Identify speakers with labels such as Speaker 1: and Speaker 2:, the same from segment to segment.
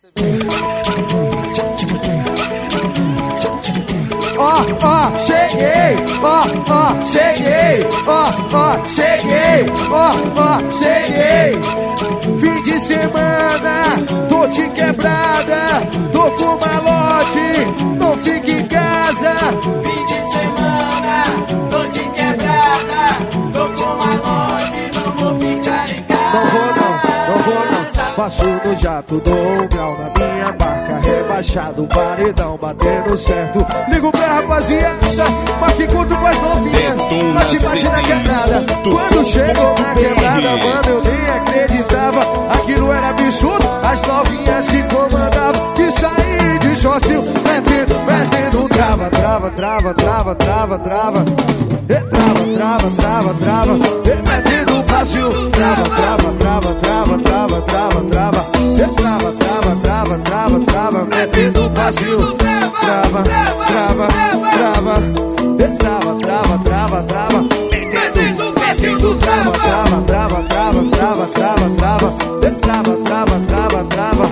Speaker 1: Cheguei, cheguei, cheguei, cheguei. Fim de semana, tô de quebrada, tô com malote, não fique em casa.
Speaker 2: Fim de semana, tô de quebrada, tô com malote, não vou ficar em casa.
Speaker 1: Não vou não. Passo no jato, dou um grau na minha barca, rebaixado, paredão, batendo certo. Ligo pra rapaziada, mas que curto com as novinhas, nós se bate na quebrada. Quando chegou na quebrada, mano, eu nem acreditava. Aquilo era absurdo, as novinhas que comandavam. Que saí de shortinho, metendo trava, trava, trava, trava, trava, trava. Trava, trava, trava, metendo fácil. Trava, trava, trava, trava, trava, trava, trava. Trava, trava, trava, trava, trava, metendo fácil. Trava, trava, trava. Trava, trava, trava, trava. Metendo trava, trava, trava, trava, trava, trava, trava. Trava, trava, trava, trava.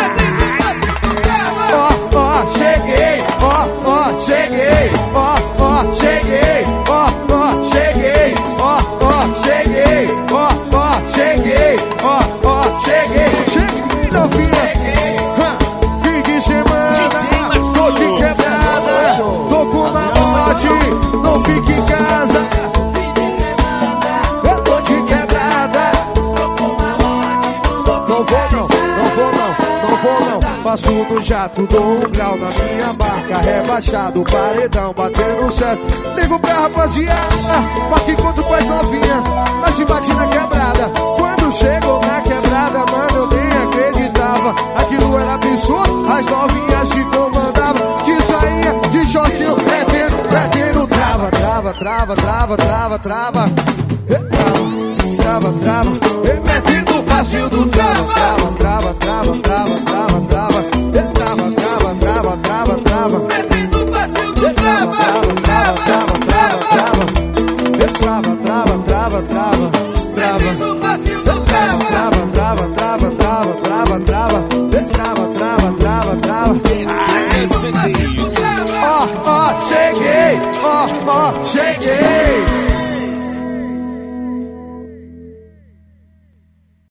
Speaker 1: Cheguei, cheguei, cheguei, cheguei, cheguei, cheguei, cheguei, cheguei, novinha. Fim de semana, tô de quebrada, tô com malote, não fique em casa. Fim de semana, eu tô de quebrada, tô com malote, não vou não, não vou não, não vou não. Passo no jato, dou um grau na minha barca, rebaixado, paredão, batendo certo. Ligo pra rapaziada, mas que conto com as novinhas, nós se bate na quebrada. Quando chegou na quebrada, mano, eu nem acreditava. Aquilo era absurdo, as novinhas que comandavam. Que saía de shortinho, metendo trava, trava, trava, trava, trava, trava. Trava, trava, metendo o passinho do trava, trava, trava, trava, trava, trava, trava. Trava, trava, trava, trava, trava, metendo o passinho do trava, trava, trava, trava, trava. Trava, trava, trava, trava, trava, metendo o passinho do trava, trava, trava, trava, trava, trava. Trava, trava, trava, trava. Cheguei, cheguei.